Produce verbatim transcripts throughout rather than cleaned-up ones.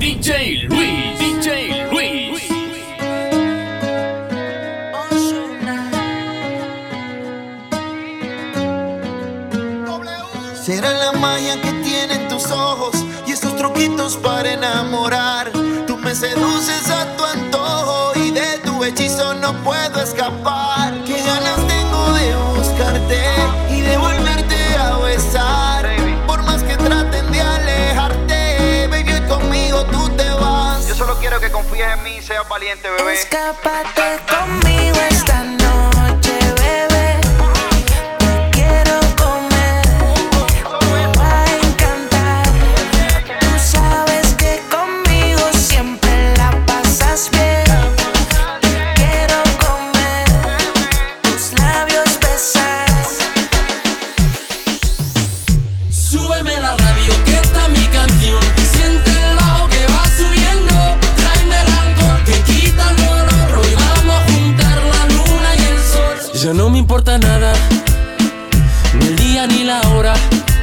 D J Luis, D J Luis. Será la magia que tienen tus ojos y esos truquitos para enamorar. Tú me seduces a tu antojo y de tu hechizo no puedo escapar. Qué ganas tengo de buscarte y de volverte a besar. Baby. Por más que traten de alejarte, baby, hoy conmigo tú te vas. Yo solo quiero que confíes en mí y seas valiente, bebé. Escápate conmigo esta noche, bebé. Ya no me importa nada, ni el día ni la hora.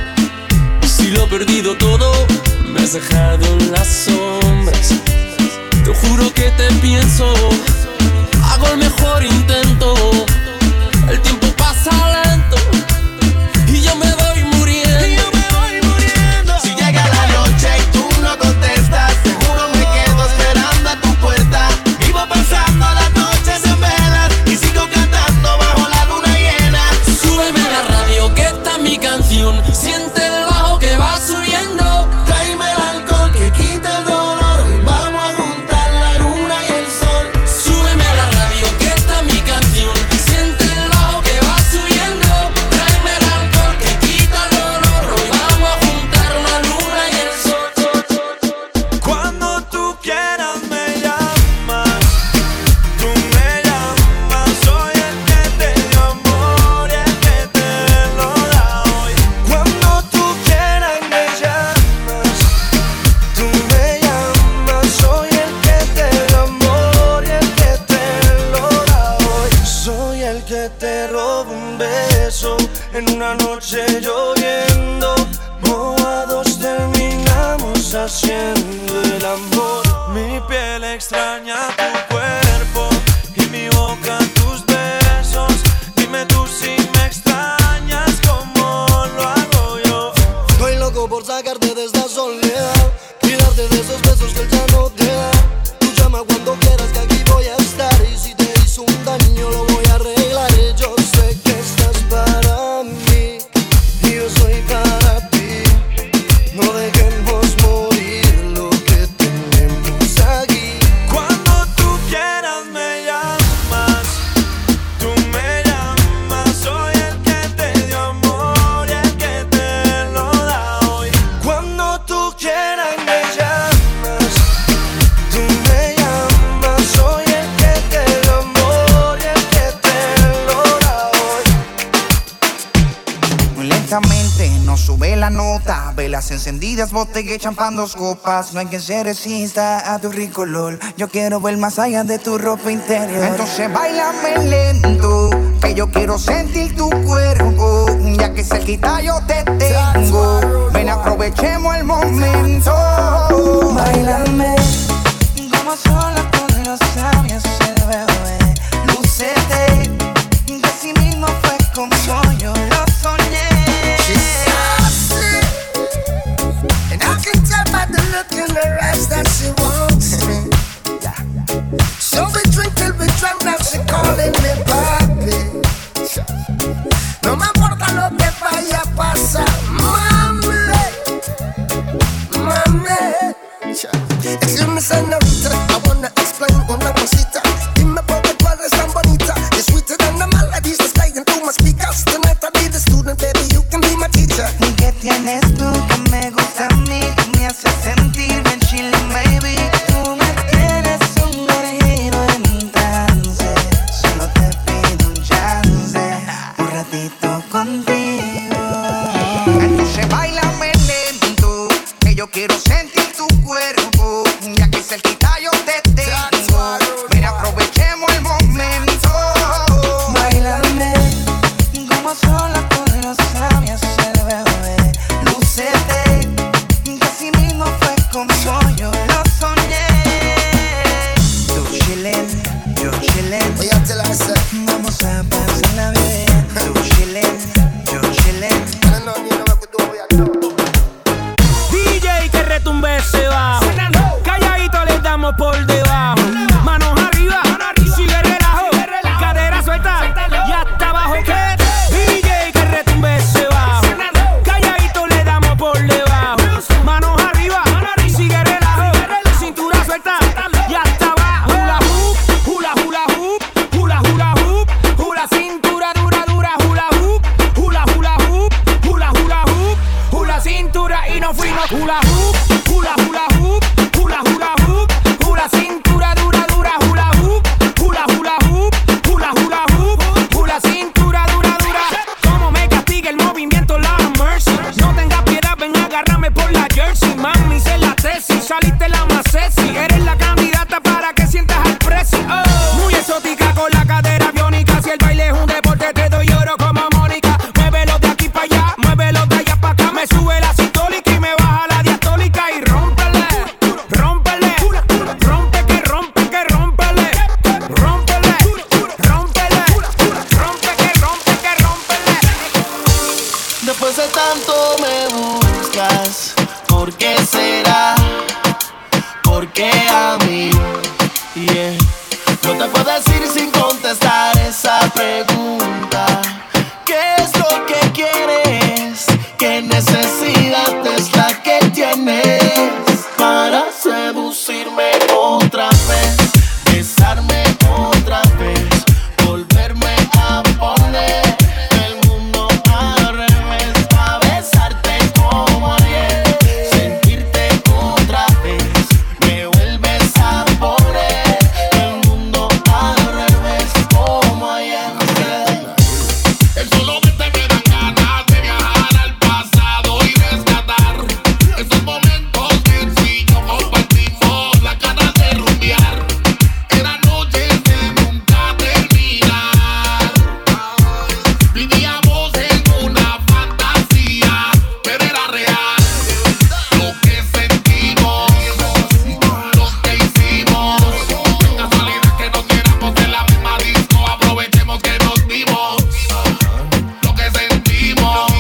Si lo he perdido todo, me has dejado en las sombras. Te juro que te pienso, hago el mejor intento. El tiempo pasa lento y yo me voy muriendo. Y yo me voy muriendo. Si llega la noche y tú no contestas, seguro me quedo esperando a tu puerta. Vivo pasando las noches en velas y sigo cantando bajo la luna llena. Súbeme la radio que está mi canción. Siente el bajo que va subiendo. Tráeme el alcohol que quita el dolor y vamos a juntar la luna y el sol. Súbeme la radio que está mi canción. Siente el bajo que va subiendo. Tráeme el alcohol que quita el dolor. Hoy vamos a juntar la luna y el sol. Cuando tú quieras me llamas, tú me llamas. Soy el que te dio amor y el que te lo da hoy. Cuando tú quieras me llamas, tú me llamas. Soy el que te dio amor y el que te lo da hoy. Soy el que te roba un beso en una noche lloviendo. Mojados terminamos haciendo el amor. Mi piel extraña tu cuerpo y mi boca tus besos. Dime tú si me extrañas como lo hago yo. Estoy loco por sacarte de esta soledad y darte de esos besos que él ya no te da. Tú llama cuando quieras que aquí voy a estar. Y si te hizo un daño lo voy a arreglar. Yo sé que estás para mí y yo soy para ti. No dejemos morir lo que tenemos aquí. Cuando tú quieras me llamas, tú me llamas. Soy el que te dio amor y el que te lo da hoy. Cuando tú quieras me llamas, tú me llamas. Soy el que te dio amor y el que te lo da hoy. Muy lentamente nos sube la nota, velas encendidas, botella y champán, dos copas. No hay quien se resista a tu rico olor. Yo quiero ver más allá de tu ropa interior. Entonces bailame lento, que yo quiero sentir tu cuerpo. Ya que cerquita yo te tengo, ven aprovechemos el momento. Bailame como sola con los labios el bebé. Lúcete, que así mismo fue como yo lo soñé. And I can tell by the look in her eyes that she wants me. So we drink till we drown, now she calling me papi. No me importa lo que vaya a pasar, mami, mami. Excuse me, señorita, I wanna explain una cosita. Dime por qué tú eres tan bonita. You're sweeter than the melodies that's playing through my speakers. Tonight I'll be the student, baby, you can be my teacher. ¿Y qué tienes tú que me gusta a mí? Tú me haces sentir bien chilling, baby. Tú me tienes sumergido en trance. Solo te pido un chance, un ratito contigo. Entonces bailame lento, que yo quiero sentir tu cuerpo. Ya que cerquita yo te tengo, ven aprovechemos el momento. Bailame como sola con los labios el bebé. Lúcete, que así mismo fue como yo lo saliste la más sexy. Eres la candidata para que sientas al precio. Oh. Muy exótica con la cadera biónica. Si el baile es un deporte, te doy oro como Mónica. Muévelo de aquí para allá, muévelo de allá para acá. Me sube la sistólica y me baja la diastólica. Y rómpele, rómpele, rompe que rompe que rómpele, rómpele, rómpele, rompe que rompe que rómpele. Después de tanto me buscas, ¿por qué será? ¿Por qué a mí? Yeah. No te puedo decir sin contestar esa pregunta. ¿Qué es lo que quieres? ¿Qué necesidad es la que tienes para seducirme otra vez? Besarme otra vez, volverme a poner el mundo al revés, pa' besarte como ayer, sentirte otra vez, me vuelves a poner el mundo al revés como ayer. El solo verte me dan ganas de viajar al pasado y rescatar esos momentos sencillos, compartimos las ganas de rumbear. Eran noches de nunca terminar. Vivíamos en una fantasía, pero era real. Lo que sentimos, lo que hicimos. Casualidad que nos viéramos en la misma disco. Aprovechemos que nos vimos. Lo que sentimos,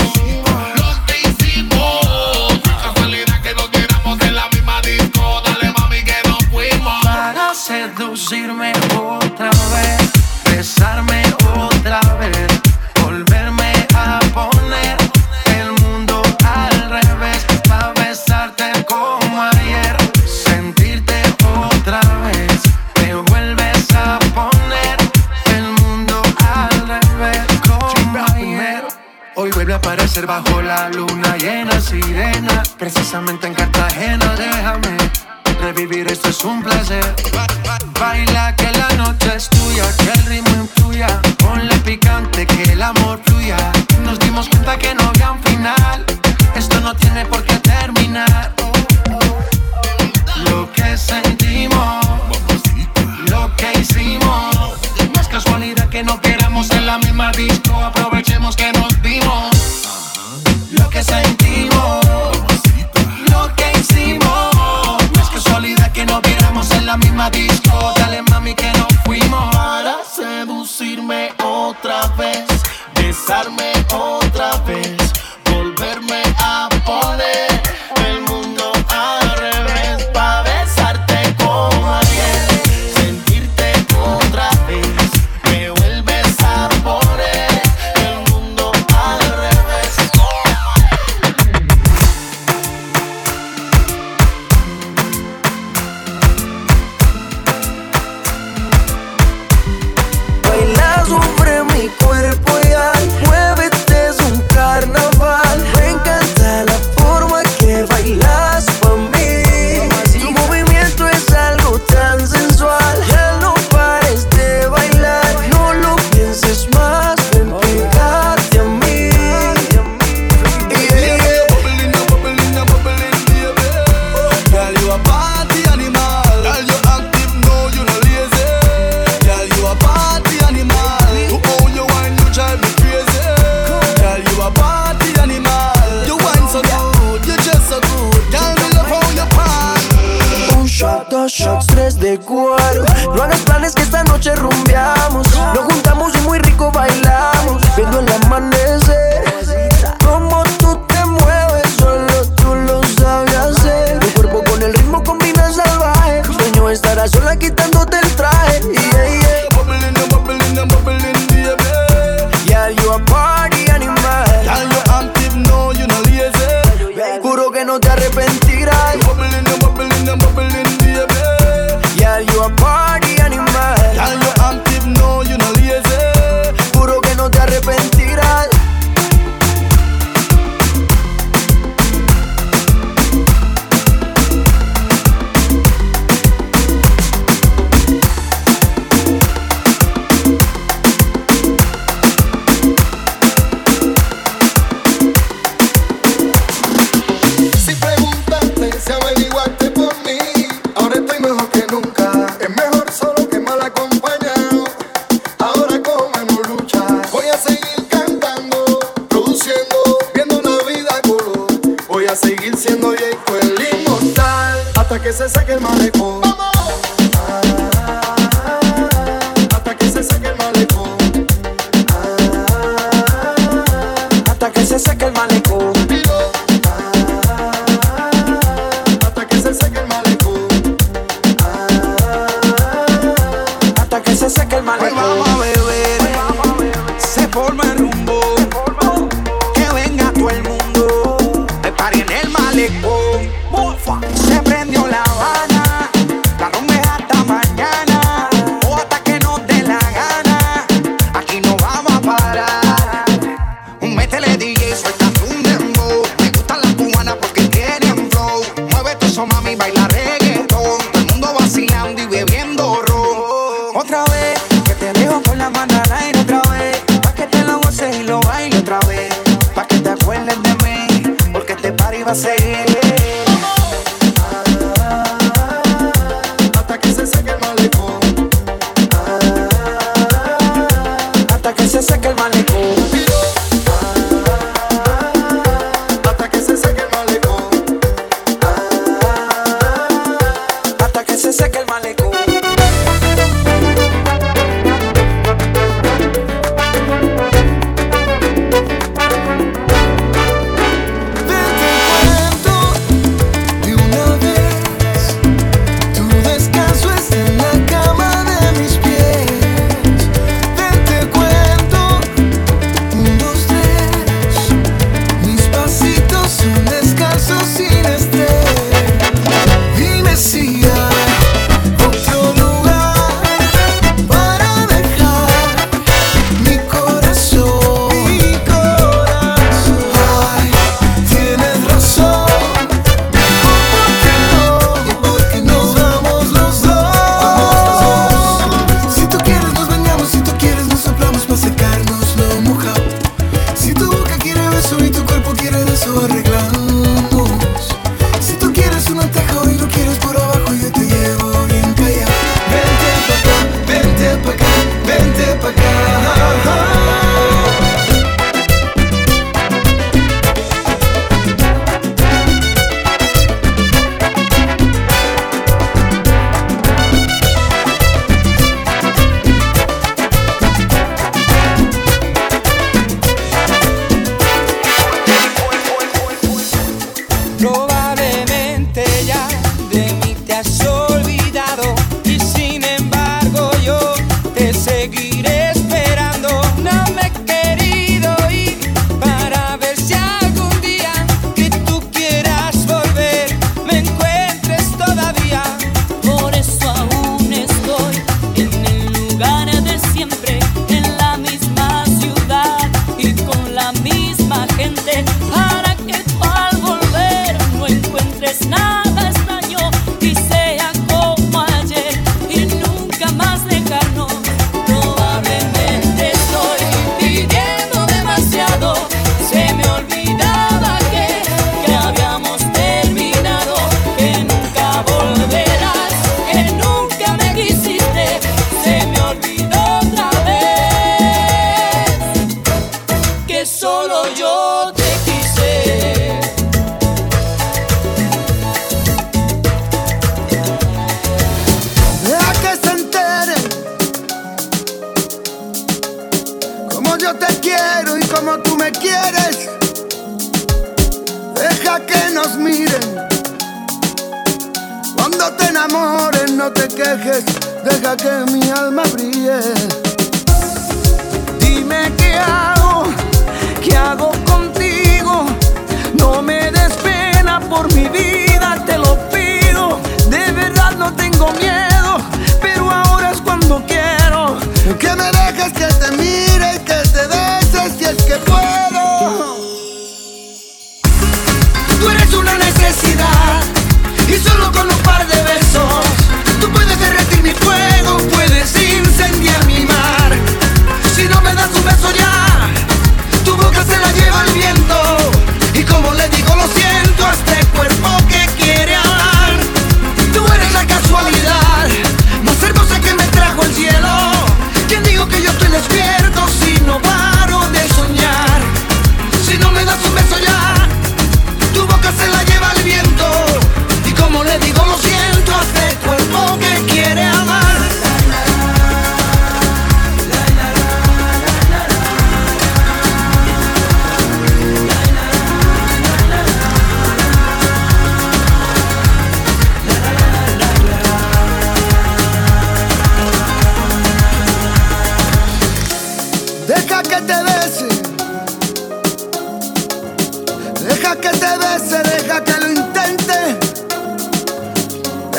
lo que hicimos. Casualidad que nos viéramos en la misma disco. Dale mami que nos fuimos. Para seducirme otra vez, besarme otra vez, volverme a poner el mundo al revés, pa' besarte como ayer, sentirte otra vez, te vuelves a poner el mundo al revés como ayer. Hoy vuelve a aparecer bajo la luna llena, sirena, precisamente en Cartagena. Déjame revivir, esto es un placer. Baila que la noche es tuya, que el ritmo influya, ponle picante, que el amor fluya. Nos dimos cuenta que no había un final, esto no tiene por qué terminar. Lo que sentimos, lo que hicimos, no es casualidad que no queramos en la misma disco. Aprovechemos que nos vimos. Lo que sentimos, lo que hicimos, no es casualidad que no viéramos en la misma disco. Dale mami que nos fuimos. Para seducirme otra vez, besarme otra vez, volverme a poner el mundo al revés, pa' besarte como ayer, sentirte otra vez, me vuelves a poner el mundo al revés. Baila sobre mi cuerpo y ay, muévete, es un carnaval. Me encanta la forma que bailas pa' mí. Tu movimiento es algo tan sensual. Ya no pares de bailar, no lo pienses más, ven pegarte a mí. Yeah, yeah. Bubbling, bubbling, bubbling, baby. Girl, you a party animal. Girl, you active, no, you no lazy. Girl, you a party animal. To own your wine, you drive me crazy. Girl, you a party animal. You wine so good, you just so good. Girl, me love how you party. Un shot, dos shots, tres de cuatro. No hagas planes que esta noche rumbeamos. Nos juntamos y muy rico bailamos, viendo el amanecer. Como tú te mueves, solo tú lo sabes hacer. Tu cuerpo con el ritmo combina salvaje. Sueño estar a sola quitándote el traje. Yeah, yeah. Bubbling, bubbling, bubbling, baby. Yeah, you a party animal. Girl, you active, no, you no lazy. Juro que no te arrepentirás. Bubbling, bubbling, bubbling, baby. Yeah, you a party animal. Girl, you active, no, you no lazy. Juro que no te arrepentirás. hasta que se seque el malecón. Hasta que se seque el malecón. Hasta que se seque el malecón. Hasta que se seque el malecón. Hasta que se seque el malecón. Hoy vamos a beber, se forma el rumbo, que venga todo el mundo. Me paré en el malecón, se prendió la Habana, la rumba es hasta mañana, o hasta que nos dé la gana. Aquí no vamos a parar. Métele D J, suelta un dembow. Me gustan las cubanas porque tienen flow. Mueve tu eso, mami, baila reggaetón. Todo el mundo vacilando y bebiendo ron. Otra vez, que te dejo con la mano al aire otra vez. Pa' que te lo goces y lo baile otra vez. Pa' que te acuerdes de mí, porque este party va a seguir. Hasta que se seque el malecón. Hasta que se seque el malecón. Hasta que se seque el malecón. Hasta que se seque el malecón. Sin estrés, dime si hay otro lugar para dejar mi corazón. Mi corazón. Ay, tienes razón. Mejor porque no, porque nos vamos los dos. Si tú quieres nos bañamos, si tú quieres nos soplamos para secarnos lo mojado. Si tu boca quiere beso y tu cuerpo quiere de eso arreglamos. Si tú quieres un atajo y lo quieres por abajo, yo te llevo bien callado. Vente pa' acá, vente pa' acá, vente pa' acá. Probablemente ya de mí te has olvidado y sin embargo yo te seguiré esperando. No me he querido ir para ver si algún día que tú quieras volver me encuentres todavía. Por eso aún estoy en el lugar de siempre, en la misma ciudad y con la misma gente, para que tú al volver no encuentres nada extraño y sea como ayer y nunca más dejarnos. Probablemente estoy pidiendo demasiado, se me olvidaba que, que habíamos terminado, que nunca volverás, que nunca me quisiste, se me olvidó otra vez, que solo yo te quise. Deja que se enteren como yo te quiero y como tú me quieres. Deja que nos miren cuando te enamores, no te quejes. Deja que mi alma brille. Dime qué hago, qué hago contigo. No me des pena por mi vida, te lo pido. De verdad no tengo miedo, pero ahora es cuando quiero. Que me dejes que te mire y que te beses si es que puedo. Tú eres una necesidad y solo con un par de besos tú puedes derretir mi fuego, puedes incendiar mi mar. Si no me das un beso ya, tu boca se la lleva el viento. Y como le digo lo siento a este cuerpo que quiere hablar.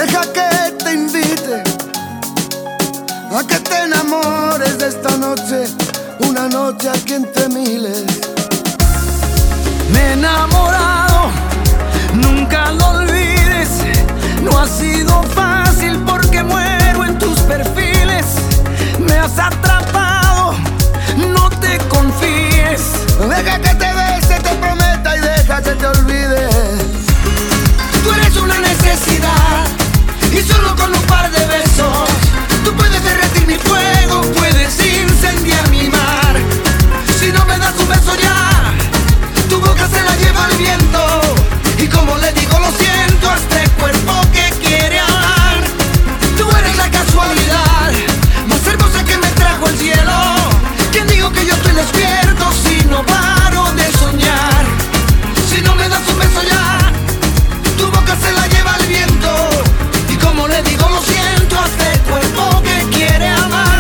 Deja que te invite a que te enamores de esta noche, una noche aquí entre miles. Me he enamorado, nunca lo olvides. No ha sido fácil porque muero en tus perfiles. Me has atrapado, no te confíes. Deja que te bese, te prometa y deja que te olvide. Tú eres una necesidad y solo con un par de besos tú puedes derretir mi fuego, puedes incendiar mi mar. Si no me das un beso ya, tu boca se la lleva el viento. Y como le digo lo siento a este cuerpo que quiere amar. Tú eres la casualidad más hermosa que me trajo el cielo. ¿Quién dijo que yo estoy despierto si no paro de soñar? Si no me das un beso ya, tu boca se la lleva el viento. Y como le digo lo siento a este cuerpo que quiere amar.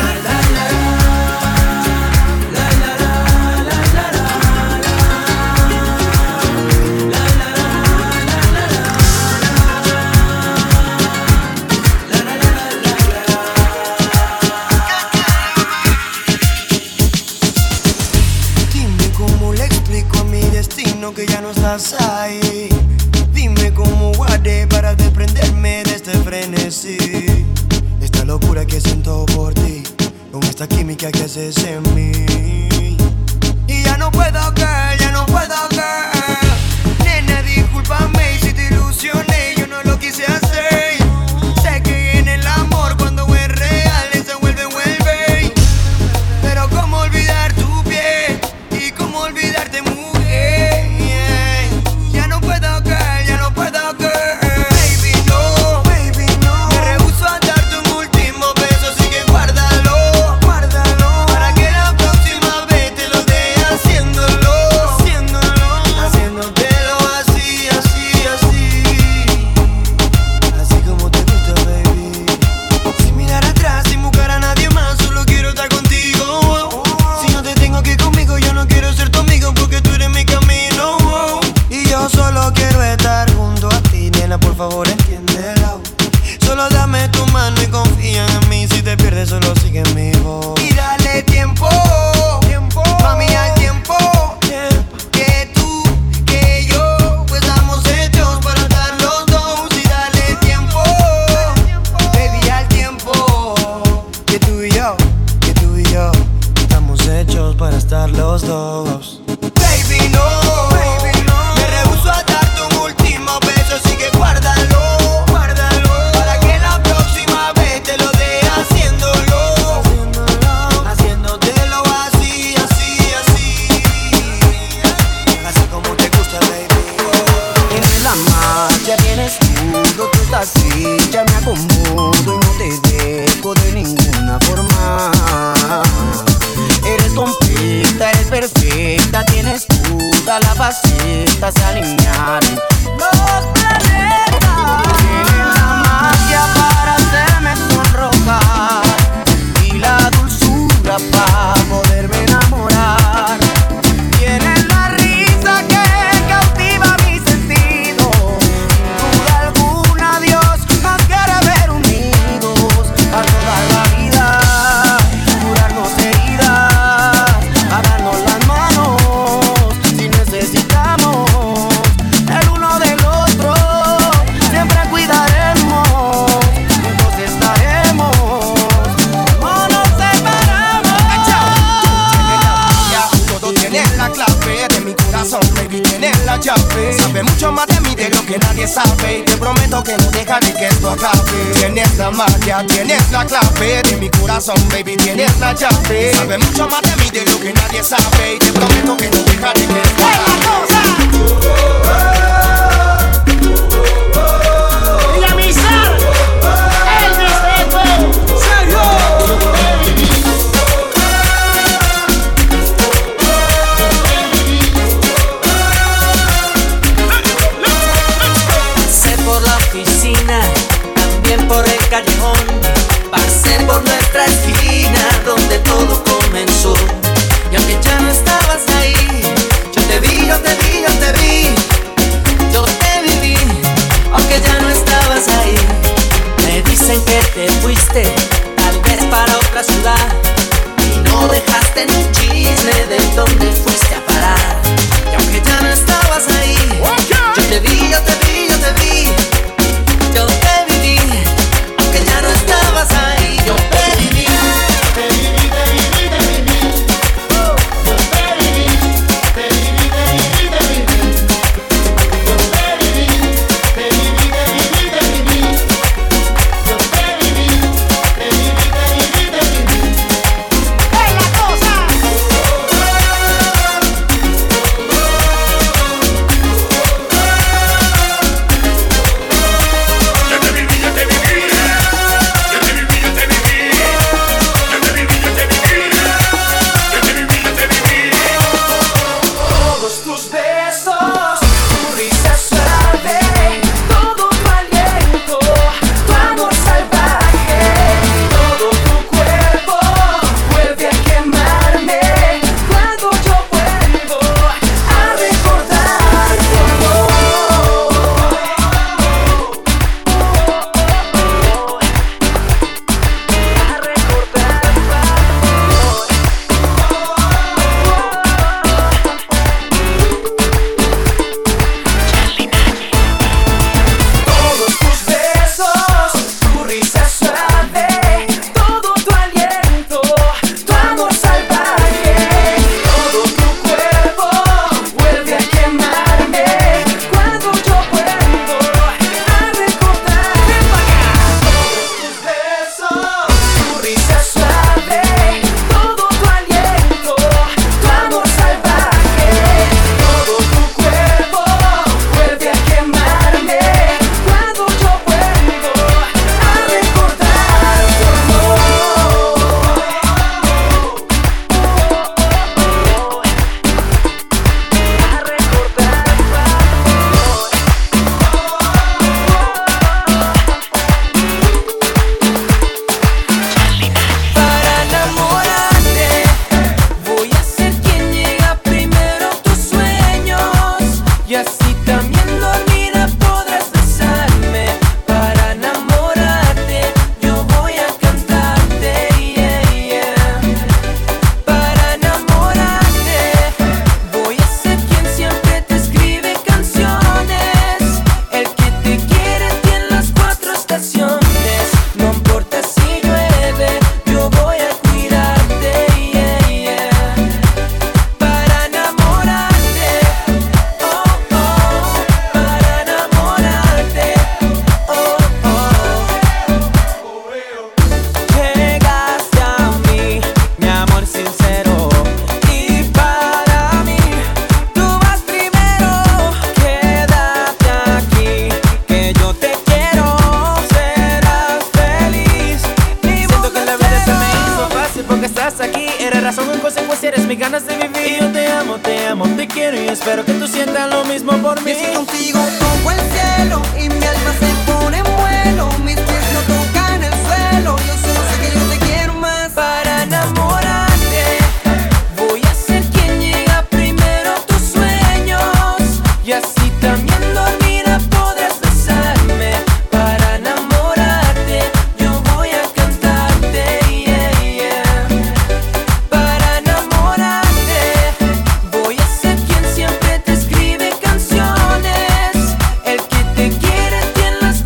Dime cómo le explico a mi destino que ya no estás ahí. Dime cómo guardé para desprenderme de este frenesí. Esta locura que siento por ti, con esta química que haces en mí. Y ya no puedo, girl, ya no puedo, girl. Nena, discúlpame si te ilusioné, yo no lo quise hacer. Sé que en el amor cuando es real se vuelve, vuelve. Pero cómo olvidar tu piel y cómo olvidarte, mujer. Ya no puedo, girl, ya no puedo, girl. Baby, no, baby, no. Me rehúso a darte un último beso, así que guárdalo, guárdalo. Para que la próxima vez te lo dé haciéndolo, haciéndolo, haciéndotelo así, así, así. Así como te gusta, baby. Sin mirar atrás, sin buscar a nadie más, solo quiero estar contigo. Si no te tengo aquí conmigo, yo no quiero ser tu amigo porque tú eres mi camino. Y yo solo quiero estar junto a ti, nena, por favor entiéndelo. Solo dame tu mano y confía en mí. Si te pierdes, solo sigue mi voz. Y dale tiempo, tiempo, mami, al tiempo. Que tú, que yo, pues estamos hechos para estar los dos. Y dale tiempo, baby, al tiempo. Que tú y yo, que tú y yo, estamos hechos para estar los dos. Baby, no, baby, no. Me rehúso a darte un último beso, así que guárdalo, guárdalo. Para que la próxima vez te lo dé haciéndolo, haciéndolo, haciéndotelo así, así, así. Así como te gusta, baby. En la marcha tienes todo, tú estás así, ya me acomodo y no te dejo de ninguna forma. Eres completa, eres perfecta, tienes toda la faceta, se alinearon los planetas. Tienes la magia para hacerme sonrojar y la dulzura para poderme enamorar. Tienes la risa que cautiva mis sentidos. Sin duda alguna, Dios nos quiere ver unidos a toda la vida, curarnos heridas, a darnos las manos si necesitamos el uno del otro. Siempre cuidaremos, juntos estaremos, no nos separamos. Todo tienes la clave de mi corazón, baby, tienes la llave. Sabe mucho más de mí de lo que nadie sabe. Y te prometo que no dejaré que esto acabe. Tienes la magia, tienes la clave de mi corazón, baby, tienes la llave. Sabe mucho más de mí de lo que nadie sabe. Y te prometo que no dejaré que esto acabe. Y a misar, el respeto, Pasé por la oficina, también por el callejón. Pasé por nuestra esquina donde todo comenzó. Y aunque ya no estabas ahí, yo te vi, yo te vi, yo te vi. Yo te viví, aunque ya no estabas ahí. otra ciudad y no dejaste ni un chisme de dónde fuiste a parar. Y aunque ya no estabas ahí, yo te vi, yo te vi, yo te vi, yo te viví. Aunque ya no estabas ahí, yo te viví. Te viví, te viví, te viví. Yo te viví, te viví, te viví, te viví. Yo te viví, te viví, te viví, te viví. Yo te viví, te viví, te viví, te viví. ¡Hey, la cosa! Yo te viví, yo te viví. Yo te viví, yo te viví. Yo te viví, yo te viví. Yo te viví, yo te viví. Todos tus besos, tu risa suave, todo tu aliento, tu amor salvaje, todo tu cuerpo vuelve a quemarme cuando yo vuelvo a recordar tu amor. A recordar tu Todos tus besos, tu risa suave, todo tu aliento, tu amor salvaje, todo tu cuerpo vuelve a quemarme cuando yo vuelvo a recordar. Ven pa' acá. Todos tus besos, tu risa suave, todo tu aliento, tu amor salvaje, todo tu cuerpo vuelve a quemarme cuando yo vuelvo a recordar tu amor. A recordar tu Para enamorarte, voy a ser quien llega primero a tus sueños y así también dormida podrás besarme. Para enamorarte, yo voy a cantarte, yeah, yeah. Para enamorarte, voy a ser quien siempre te escribe canciones, el que te quiere tiene las cuatro estaciones. No importa si llueve, yo voy a cuidarte, yeah, yeah. Para enamorarte, oh, oh, para enamorarte, oh, oh. Llegaste a mí, mi amor sincero, y para mí tú vas primero. Quédate aquí, que yo te quiero, serás feliz. Siento que la vida se me hizo fácil porque estás aquí. Eres razón en consecuencia, eres mis ganas de vivir. Y yo te amo, te amo, te quiero y espero que tú sientas lo mismo por mí. Y si contigo toco el cielo y mi alma se pone en vuelo, mis pies no tocan el suelo, yo solo sé que yo te quiero más. Para enamorarte, voy a ser quien llega primero a tus sueños y así también dormida podrás besarme. Para enamorarte, yo voy a cantarte, yeah, yeah. Para enamorarte, voy a ser quien siempre te escribe canciones, el que te quiere tiene las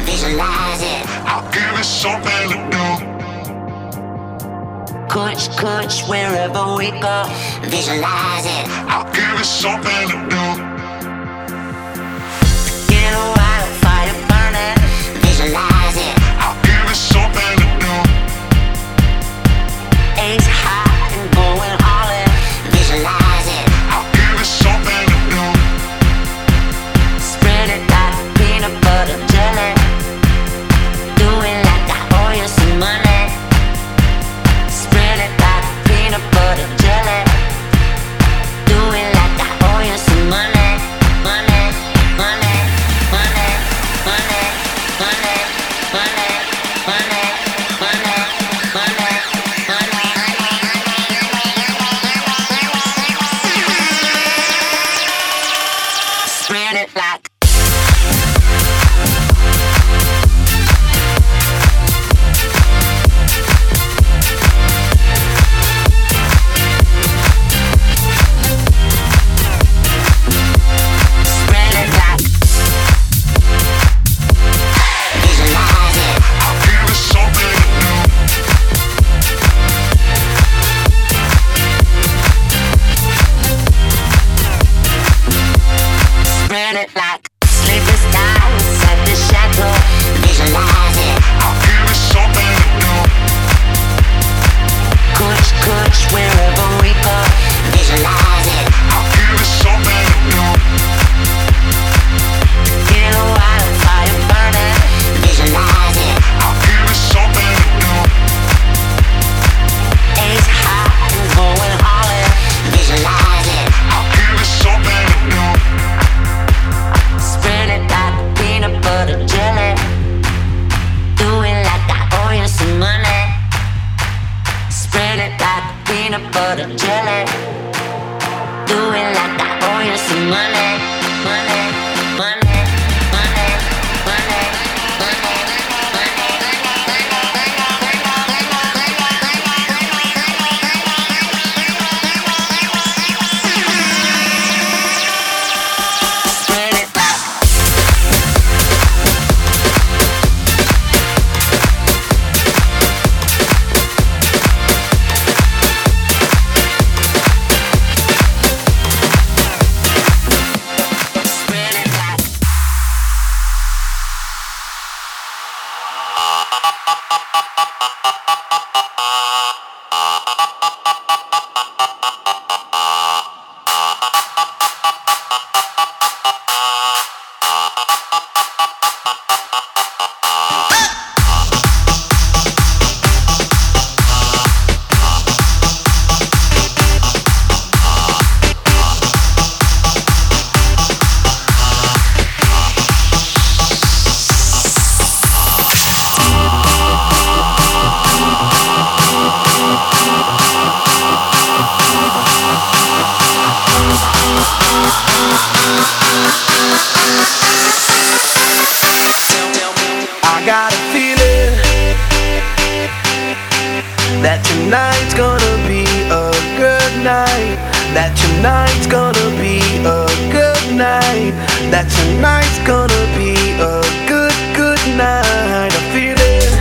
visualize it. I'll give it something to do. Kush, kush, wherever we go, visualize it. I'll give it something to do. Get a wildfire burning, visualize it. I'll give it something to do. Ace high and going all in, visualize it. I'll give it something to do. Spread it like peanut butter jelly. Do it like I owe you some money. Spread it like peanut butter jelly. Do it like I owe you some money. Money, money, money, money, money, money, money, money, money, money. Spread it like spread it like sleepless nights at the chateau. Visualize it. I'll give it something to do. Kush, kush, wherever we go. Visualize it. I'll give it something to do. Get a wildfire burning. Visualize it. I'll give it something to do. Ace high and going all in. Visualize it. I'll give it something to do. Spread it like peanut butter jelly. Do it like I owe you some money. Spread it like peanut butter jelly. Do it like I owe you some money. Money, money, money, money, money, spread it like spread it like I got a feeling that tonight's gonna be a good night. That tonight's gonna be a good night. That tonight's gonna be a good, good night. A feeling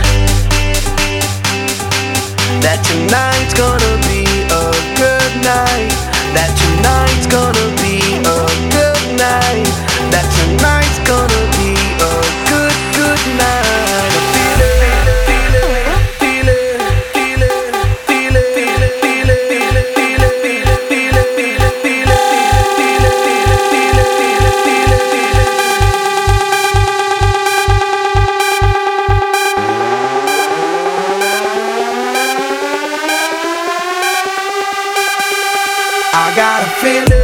that tonight's gonna be a good night. That tonight's gonna be a good night. That tonight's gonna be a good, good night. A feeling, feeling, feeling, feeling, feeling, feeling, feeling, feeling, feeling, feeling, feeling, feeling, feeling, feeling, feeling, feeling, feeling, I got a feeling.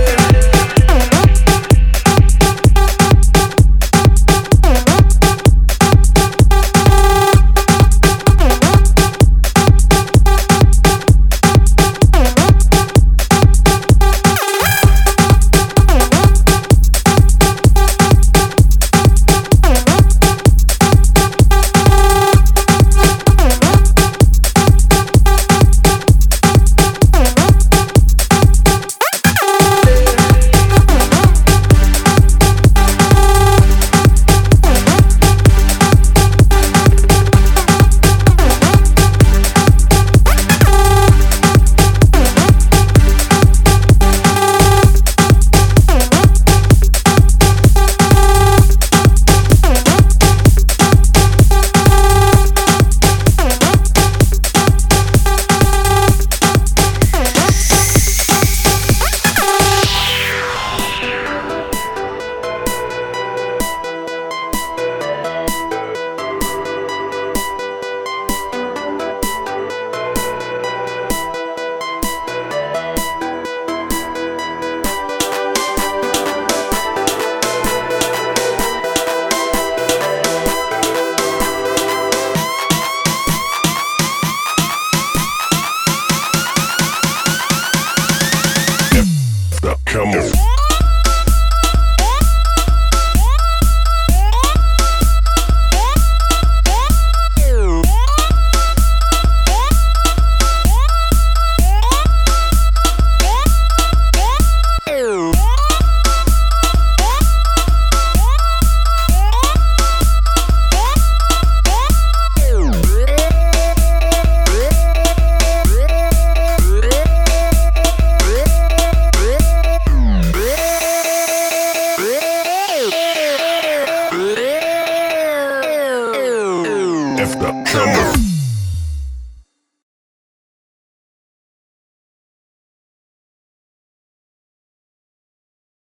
off the camera.